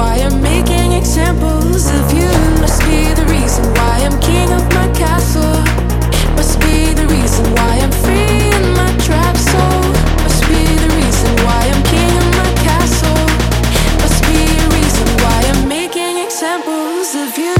why I'm making examples of you. Must be the reason why I'm king of my castle. Must be the reason why I'm free in my trap soul. Must be the reason why I'm king of my castle. Must be a reason why I'm making examples of you.